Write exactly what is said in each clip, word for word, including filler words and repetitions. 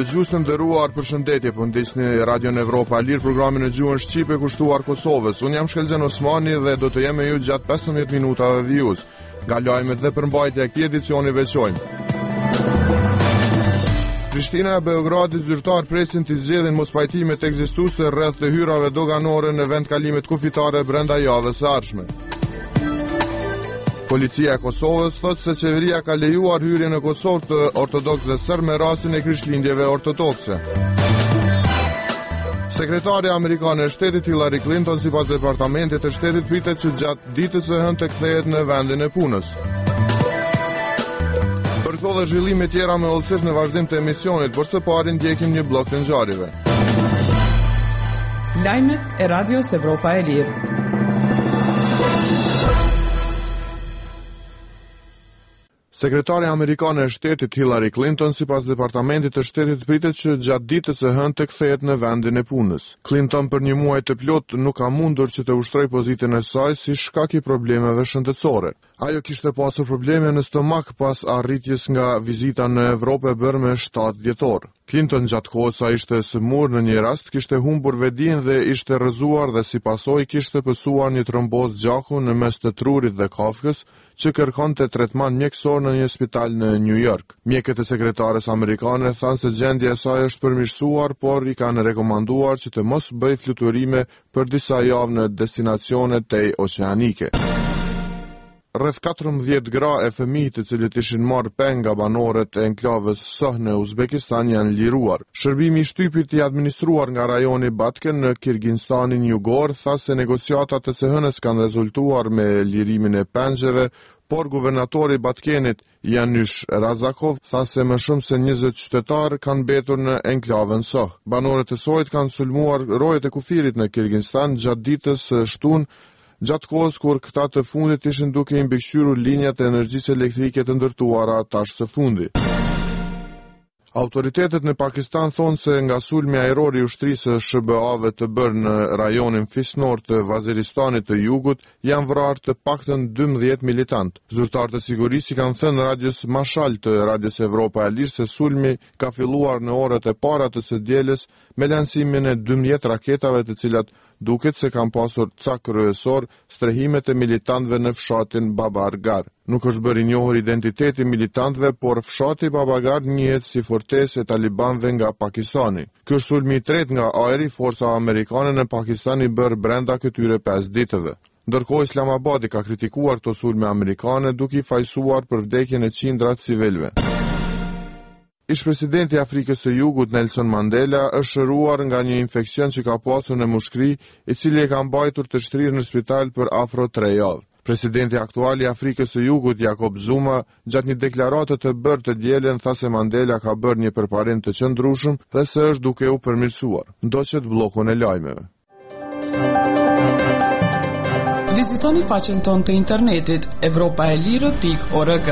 Dëgjues të nderuar, përshëndetje, po ndisni Radio Evropa Lirë, programin e gjuhën shqipe kushtuar Kosovës. Unë jam Shkelzen Osmani dhe do të jem me ju gjatë pesëmbëdhjetë minutave views. Nga lajmet dhe përmbajtja e këtij edicioni veçojmë. Prishtina e Beogradit zyrtar presin të zgjedhin mospajtimet ekzistuese rreth të hyrave doganore në vendkalimet kufitare brenda javës së ardhshme. Policia e Kosovës thotë se qeveria ka lejuar hyrjen në Kosovë të ortodoksëve serbë me rastin e krishtlindjeve ortodokse. Sekretari amerikane e shtetit Hillary Clinton sipas departamentit të shtetit pritet që gjatë ditës së hënë të kthehet në vendin e punës. Për këto dhe zhvillime tjera me hollësish në vazhdim të emisionit, por së pari ndjekim një blok të ngjarjeve. Lajmet e Radios Evropa e Lirë. Sekretari amerikane e shtetit Hillary Clinton sipas departamentit të shtetit pritet që gjatë ditës së hënë të kthehet në vendin e punës. Clinton për një muaj të plot nuk ka mundur që të ushtrojë pozitën e saj si shkak i problemeve shëndetësore. Ajo kishte pasur probleme në stomak pas arritjes nga vizita në Evropë e bërë me shtatë dhjetor. Clinton gjatë kohës sa ishte sëmur në një rast kishte humbur vedin dhe ishte rrëzuar dhe si pasojë kishte pësuar një tromboz gjaku në mes të trurit dhe kafkës që kërkonte tretman mjekësor në një spital në New York. Mjekët e sekretares amerikane thanë se gjendja e saj është përmirësuar, por i kanë rekomanduar që të mos bëjë fluturime për disa javë në destinacione tej oqeanike. Rreth katërmbëdhjetë gra e fëmijë të cilët ishin marrë peng nga banorët e enklavës Soh në Uzbekistan janë liruar. Shërbimi i shtypit i administruar nga rajoni Batken në Kirgistanin Jugor tha se negociatat e së hënës kanë rezultuar me lirimin e pengjeve, por guvernatori i Batkenit Janush Razakov tha se më shumë se njëzet qytetarë kanë mbetur në enklavën Soh. Banorët e Sohit kanë sulmuar rojet e kufirit në Kirgistan gjatë ditës së shtunë, gjatë kohës kur këta të fundit ishin duke i mbikëqyrur linjat e energjisë elektrike të ndërtuara tash së fundi. Autoritetet në Pakistan thonë se nga sulmi ajror i ushtrisë S B A-ve të bërë në rajonin Fisnor të Vaziristanit të Jugut janë vrarë të paktën dymbëdhjetë militant. Zyrtarët e sigurisë kanë thënë radios Mashal të Radios Evropa e Lirë se sulmi ka filluar në orët e para të së dielës me lansimin e dymbëdhjetë raketave të cilat duket se kanë pasur ca kryesor strehimet e militantëve në fshatin Babargar. Nuk është bërë i njohur identiteti militantëve, por fshati Babargar njihet si fortesë e talibanëve nga Pakistani. Ky është sulmi i tretë nga ajri forca amerikane në Pakistan i bërë brenda këtyre pesë ditëve. Ndërkohë Islamabadi ka kritikuar këto sulme amerikane duke i fajsuar për vdekjen e qindra civilëve. Ish-presidenti i Afrikës së Jugut Nelson Mandela është shëruar nga një infeksion që ka pasur në mushkëri, i cili e ka mbajtur të shtrirë në spital për afro tre javë. Presidenti aktual i Afrikës së Jugut Jacob Zuma, gjatë një deklarate të bërë të dielën, tha se Mandela ka bërë një përparim të qëndrueshëm dhe se është duke u përmirësuar. Ndoqet bllokun e lajmeve. Vizitoni faqen tonë të internetit evropaelire pikë org.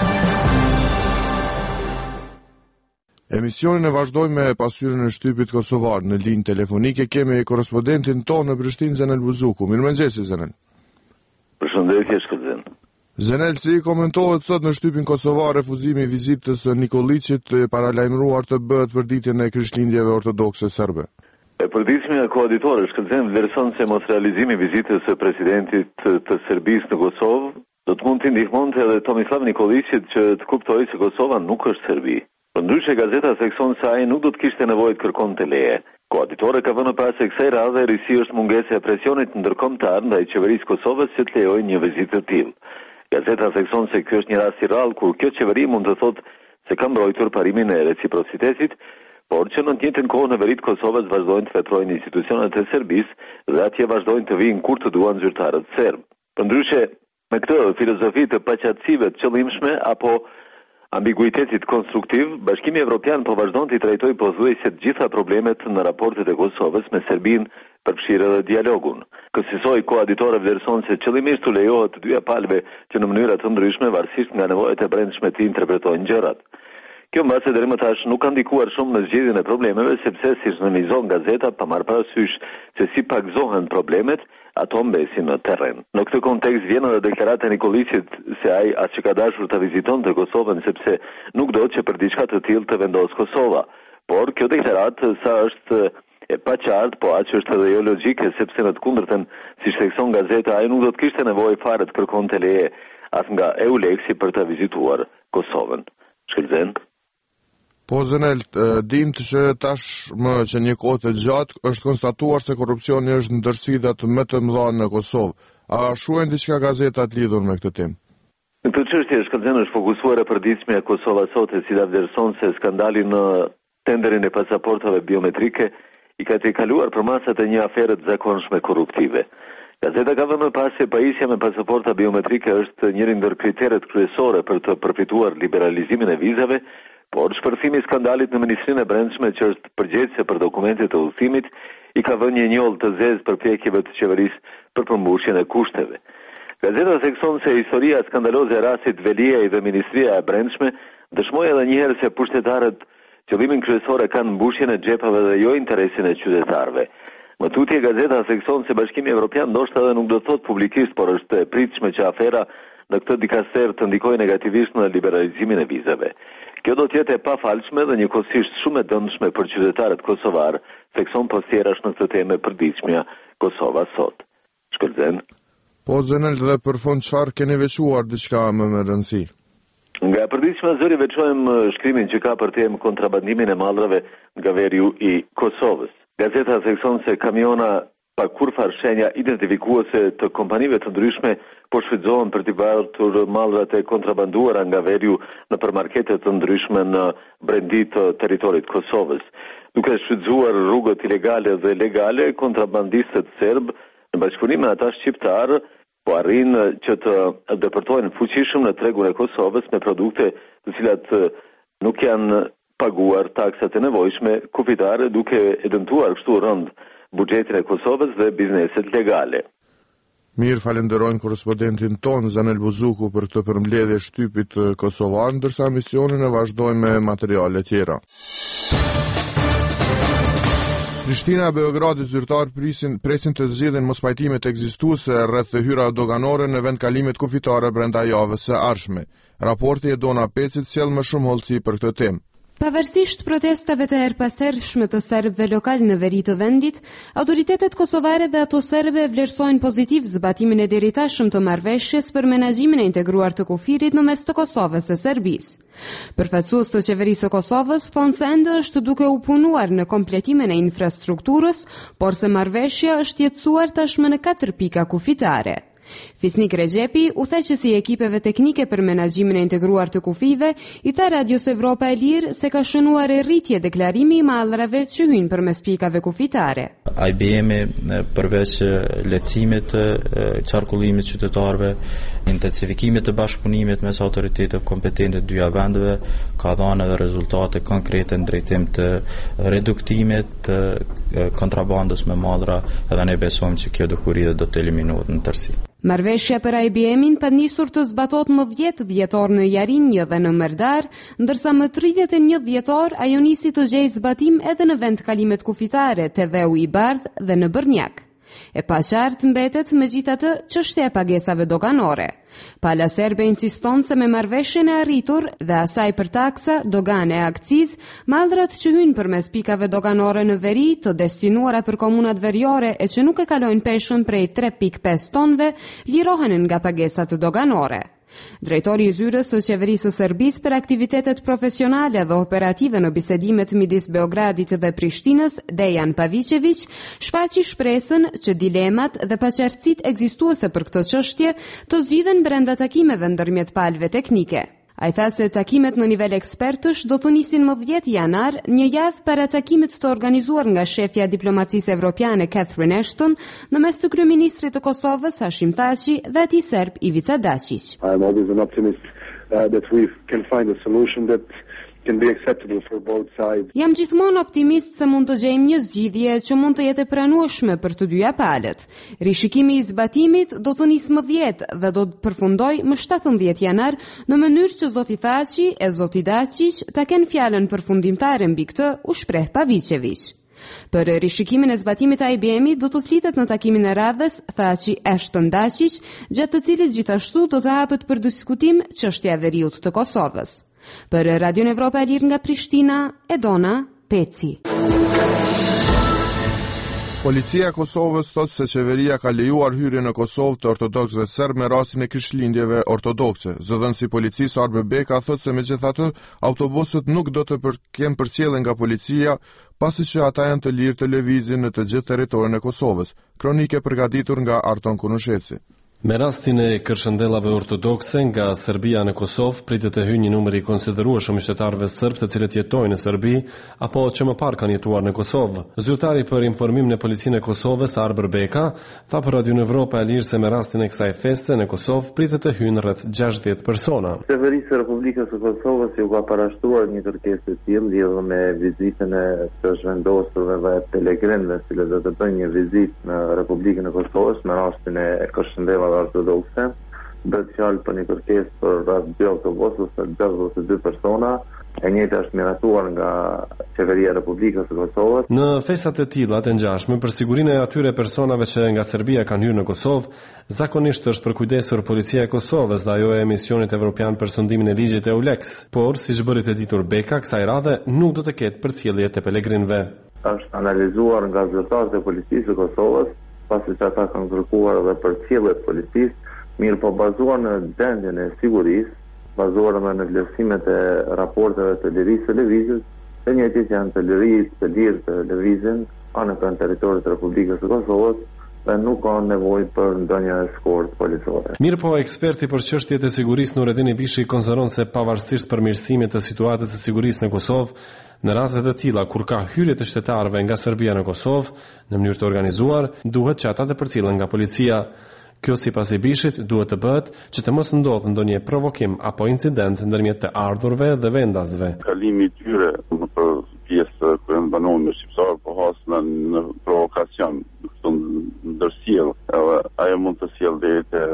Emisionin e vazhdojmë me pasqyrën e shtypit kosovar. Në linjë telefonike kemi korrespondentin tonë në Prishtinë, Zenel Buzuku. Mirëmëngjes, Zenel. Përshëndetje, Shkelzen. Zenel, si komentohet sot në shtypin kosovar refuzimi i vizitës së Nikoliçit paralajmëruar të bëhet për ditën e krishtlindjeve ortodokse serbe? E përditshmja e koauditorëve Shkelzen vlerëson se mos realizimi i vizitës së presidentit të Serbisë në Kosovë do të mund të ndihmonte edhe Tomislav Nikolićit që të kuptojë se Kosova nuk është Serbi. Përndryshe gazeta thekson se ai nuk do të kishte nevojë të kërkonte leje. Koauditorë ka vënë pas se kësaj radhe risi është mungesa e presionit ndërkombëtar ndaj qeverisë Kosovës që të lejojë një vizitë të tillë. Gazeta thekson se ky është një rast i rrallë kur kjo qeveri mund të thotë se ka mbrojtur parimin e reciprocitetit, por që në të njëjtën kohë në veri të Kosovës vazhdojnë të veprojnë institucionet e Serbisë dhe atje vazhdojnë të vinë kur të duan zyrtarët serb. Përndryshe, me këtë filozofi të paqatësive të qëllimshme apo ambiguitetit konstruktiv, Bashkimi Evropian po vazhdon të i trajtojë pothuajse të gjitha problemet në raportet e Kosovës me Serbinë, përfshirë edhe dialogun. Kësaj koauditorë vlerëson se qëllimisht u lejohet të dyja palëve që në mënyra të ndryshme varësisht nga nevojat e brendshme të interpretojnë gjërat. Kjo mbase deri më tash nuk ka ndikuar shumë në zgjedhjen e problemeve, sepse si shënimizon gazeta pa marrë parasysh se si pagzohen problemet, ato mbesin në terren. Në këtë kontekst vjen edhe deklarata e Nikolićit se ai as që ka dashur të vizitonte Kosovën sepse nuk do që për diçka të tillë të vendos Kosova, por kjo deklaratë sa është e paqartë, po aq është edhe jo logjike, sepse në të kundërtën, siç thekson gazeta, ai nuk do të kishte nevojë fare të kërkonte leje as nga EULEX-i për të vizituar Kosovën. Shkëlzen? Po Zenel, dim të që tashmë që një kohë të gjatë është konstatuar se korrupsioni është ndër sfidat më të mëdha në Kosovë. A shuhen diçka gazetat lidhur me këtë temë? Në këtë çështje Shkëlzen është fokusuar e përditshme e Kosova sot, e cila vlerëson se skandali në tenderin e pasaportave biometrike i ka të kaluar për masat e një afere të zakonshme korruptive. Gazeta ka vënë pas se pajisja me pasaporta biometrike është njëri ndër kriteret kryesore për të përfituar liberalizimin e vizave, por shpërthimi i skandalit në Ministrinë e Brendshme, që është përgjegjëse për dokumentet e udhëtimit, i ka vënë një njollë të zezë përpjekjeve të qeverisë për përmbushjen e kushteve. Gazeta thekson se historia skandaloze e rastit Veliaj dhe Ministria e Brendshme dëshmoi edhe një herë se pushtetarët qëllimin kryesor e kanë mbushjen e xhepave dhe jo interesin e qytetarëve. Më tutje gazeta thekson se Bashkimi Evropian ndoshta edhe nuk do të thotë publikisht, por është e pritshme që afera në këtë dikaster të ndikojë negativisht në liberalizimin e vizave. Kjo do të jetë e pafalshme dhe njëkohësisht shumë e dëmshme për qytetarët kosovar, thekson postierash në këtë temë e përditshmja Kosova sot. Shkëlzen? Po Zenel, dhe për fund çfarë keni veçuar diçka më me rëndësi? Nga përditshme zëri veçojmë shkrimin që ka për temë kontrabandimin e mallrave nga veriu i Kosovës. Gazeta thekson se kamiona pa kurfar shenja identifikuese të kompanive të ndryshme po shfrytëzohen për të bartur mallrat e kontrabanduara nga veriu në përmarkete të ndryshme në brendi të territorit Kosovës. Duke shfrytëzuar rrugët ilegale dhe legale, kontrabandistët serb në bashkëpunim me ata shqiptar po arrin që të depërtojnë fuqishëm në tregun e Kosovës me produkte të cilat nuk janë paguar taksat e nevojshme kufitare, duke e dëmtuar kështu rënd buxhetin e Kosovës dhe bizneset legale. Mirë, falenderojnë korrespondentin ton Zanel Buzuku për këtë përmbledhje shtypit kosovar, ndërsa misionin e vazhdojmë me materiale tjera. Prishtina e Beogradit zyrtar presin, presin të zgjidhin mospajtimet ekzistuese rreth hyra doganore në vendkalimet kufitare brenda javës së ardhshme. Raporti e Dona Pecit sjell më shumë hollësi për këtë temë. Pavarësisht protestave të erpasershme të serbëve lokal në veri të vendit, autoritetet kosovare dhe ato serbe vlerësojnë pozitiv zbatimin e deritashëm të marrëveshjes për menaxhimin e integruar të kufirit në mes të Kosovës e Serbisë. Përfaqësues të qeverisë së Kosovës thonë se ende është duke u punuar në kompletimin e infrastrukturës, por se marrëveshja është jetësuar tashmë në katër pika kufitare. Fisnik Regjepi, udhëheqësi i ekipeve teknike për menaxhimin e integruar të kufive, i tha Radios Evropa e Lirë se ka shënuar e rritje deklarimi i mallrave që hyjnë përmes pikave kufitare. I B M-i përveç lehtësimit të qarkullimit qytetarëve, intensifikimit të bashkëpunimit mes autoriteteve kompetente të dyja vendeve, ka dhënë edhe rezultate konkrete në drejtim të reduktimit të kontrabandës me mallra, edhe ne besojmë që kjo dukuri do të eliminohet në tërësi. Marrëveshja për I B M-in pa nisur të zbatohet më dhjetë dhjetor në Jarinjë dhe në Merdar, ndërsa më tridhjetë e një dhjetor ajo nisi të gjejë zbatim edhe në vendkalimet kufitare të Dheu i Bardh dhe në Bërnjak. E paqartë mbetet megjithatë çështja e pagesave doganore. Pala serbe insiston se me marrëveshjen e arritur dhe asaj për taksa, dogane e akciz, mallrat që hyjnë përmes pikave doganore në veri të destinuara për komunat veriore e që nuk e kalojnë peshën prej tre pikë pesë tonëve, lirohen nga pagesat doganore. Drejtori i zyrës së qeverisë së Serbisë për aktivitetet profesionale dhe operative në bisedimet midis Beogradit dhe Prishtinës, Dejan Pavicević, shfaqi shpresën që dilemat dhe paqartësitë ekzistuese për këtë çështje të zgjidhen brenda takimeve ndërmjet palëve teknike. Ai tha se takimet në nivel ekspertësh do të nisin më dhjetë janar, një javë para takimit të organizuar nga shefja e diplomacisë evropiane Catherine Ashton në mes të kryeministrit të Kosovës Hashim Thaçi dhe atij serb Ivica Dačić. I'm always an optimist uh, that we can find a solution that can be acceptable for both sides. Jam gjithmonë optimist se mund të gjejmë një zgjidhje që mund të jetë e pranueshme për të dyja palët. Rishikimi i zbatimit do të nisë më dhjetë dhe do të përfundojë më shtatëmbëdhjetë janar në mënyrë që zoti Thaçi e zoti Dačić ta kenë fjalën përfundimtare mbi këtë, u shpreh Pavicević. Për rishikimin e zbatimit të I B M-it do të flitet në takimin e radhës Thaçi Ashton Dačić, gjatë të cilit gjithashtu do të hapet për diskutim çështja e veriut të Kosovës. Për Radion Evropa e Lirë nga Prishtina, Edona Peci. Policia e Kosovës thot se qeveria ka lejuar hyrjen në Kosovë të ortodoksëve serb me rastin e krishtlindjeve ortodokse. Zëdhënësi i policisë Arbe Beka thot se megjithatë autobusët nuk do të kenë përcjellje nga policia, pasi që ata janë të lirë të lëvizin në të gjithë territorin e Kosovës. Kronike përgatitur nga Arton Kunusheci. Me rastin e kërshëndellave ortodokse nga Serbia në Kosovë, pritet të hyjë një numër i konsiderueshëm i qytetarëve serb të cilët jetojnë në Serbi apo që më parë kanë jetuar në Kosovë. Zyrtari për informim në Policinë e Kosovës, Arber Beka, tha për Radio Evropa e Lirë se me rastin e kësaj feste në Kosovë pritet të hyjnë rreth gjashtëdhjetë persona. Qeverisja e Republikës së Kosovës ju ka parashtuar një kërkesë të tillë lidhur me vizitën e të zhvendosurve dhe pelegrinëve, që do të bëjnë një vizitë në Republikën e Kosovës me rastin e kërshëndellave ortodokse. Bëhet fjalë për një kërkesë për rreth dy autobusë ose gjashtëdhjetë e dy persona. E njëjta është miratuar nga Qeveria e Republikës së Kosovës. Në festat e tilla të ngjashme për sigurinë e atyre personave që nga Serbia kanë hyrë në Kosovë, zakonisht është përkujdesur Policia e Kosovës dhe ajo e Emisionit Evropian për sundimin e ligjit e Eulex, por siç bëri të ditur Beka, kësaj radhe nuk do të ketë përcjellje të pelegrinëve. Është analizuar nga zyrtarët e Policisë së Kosovës, pasi që ata kanë kërkuar edhe përcjellje të policisë, mirë po bazuar në gjendjen e sigurisë, bazuar në vlerësimet e raporteve të lirisë të lëvizjes, të njëjtit janë të lirisë të lirë të lëvizjen anë në territorit të Republikës së Kosovës dhe nuk ka nevojë për ndonjë eskortë policore. Mirë po, eksperti për çështjet e sigurisë Nurettin Ibishi konsideron se pavarësisht përmirësimit të situatës së sigurisë në Kosovë, në raste të tilla kur ka hyrje të shtetarëve nga Serbia në Kosovë në mënyrë të organizuar, duhet që ata të përcillen nga policia. Kjo sipas Ibishit duhet të bëhet që të mos ndodhë ndonjë provokim apo incident ndërmjet të ardhurve dhe vendasve. Kalimi i tyre në për pjesë ku janë banorë me shqiptar, po has në, në provokacion, këtu ndërsjell, edhe ajo mund të sjellë deri te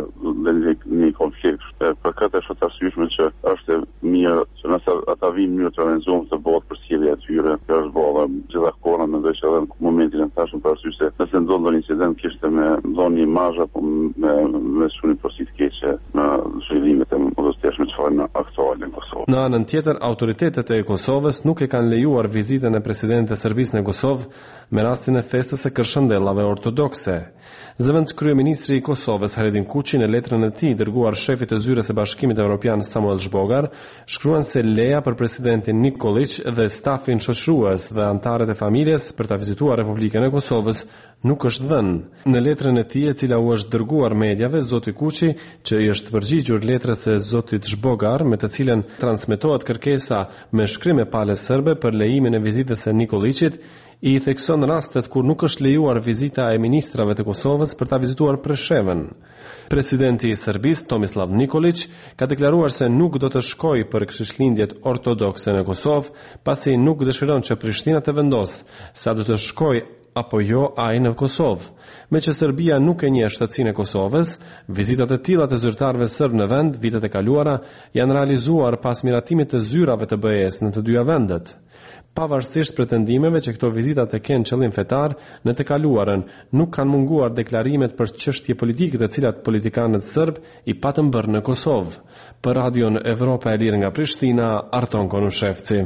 një konflikt. Për këtë është të arsyeshme që është mirë që nëse ata vinë në mënyrë të organizuar të bëhet përcjellja e tyre. Kjo është bëlla gjitha kohën, mendoj që edhe në momentin e tashëm për arsye se nëse ndodh ndonjë incident kishte me dhënë imazh apo me me shumë pozitiv keqe në zhvillimet e modernizimit të çfarë në aktuale në Kosovë. Në anën tjetër, autoritetet e Kosovës nuk e kanë lejuar vizitën e presidentit të Serbisë në Kosovë me rastin e festës së kërshëndellave ortodokse. Zëvendës kryeministri i Kosovës Haredin Kuçi në letrën e tij dërguar shefit të zyrës së Bashkimit Evropian Samuel Zhbogar shkruan se leja për presidentin Nikolić dhe stafin shoqërues dhe anëtarët e familjes për ta vizituar Republikën e Kosovës nuk është dhënë. Në letrën e tij, e cila u është dërguar mediave, zoti Kuçi, që i është përgjigjur letrës së zotit Zhbogar, me të cilën transmetohet kërkesa me shkrim e palës serbe për lejimin e vizitës së Nikolićit, i thekson rastet kur nuk është lejuar vizita e ministrave të Kosovës për ta vizituar Preshevën. Presidenti i Serbisë Tomislav Nikolić ka deklaruar se nuk do të shkojë për krishtlindjet ortodokse në Kosovë, pasi nuk dëshiron që Prishtina të vendosë sa do të shkojë apo jo ai në Kosovë. Me që Serbia nuk e njeh shtatësinë e Kosovës, vizitat e tilla të zyrtarëve serb në vend vitet e kaluara janë realizuar pas miratimit të zyrave të B E-s në të dyja vendet. Pavarësisht pretendimeve që këto vizita të kenë qëllim fetar, në të kaluarën nuk kanë munguar deklarimet për çështje politike të cilat politikanët serb i patën bërë në Kosovë. Për Radion Evropa e Lirë nga Prishtina, Arton Konushevci.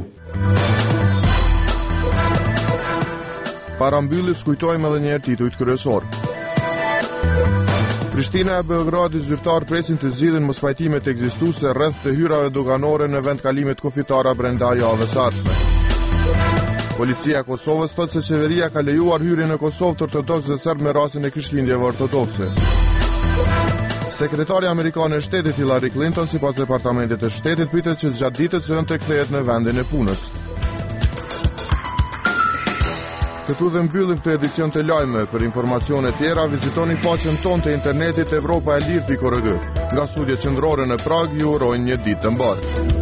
Para mbylljes kujtojmë edhe një herë titujt kryesor. Prishtina e Beogradit zyrtar presin të zgjidhin mospajtimet ekzistuese rreth të hyrave doganore në vendkalimet kufitara brenda javës së ardhshme. Policia e Kosovës thotë se qeveria ka lejuar hyrjen në Kosovë të ortodoksëve serb me rastin e krishtlindjeve ortodokse. Sekretari amerikan e shtetit Hillary Clinton, sipas departamentit të shtetit, pritet që gjatë ditës së hënë të kthehet në vendin e punës. Këtu dhe mbyllim këtë edicion të lajme. Për informacione tjera, vizitoni faqen tonë të internetit evropa e lirë pikë org. Nga studiet qendrore në Prag, ju urojnë një ditë të mbarë.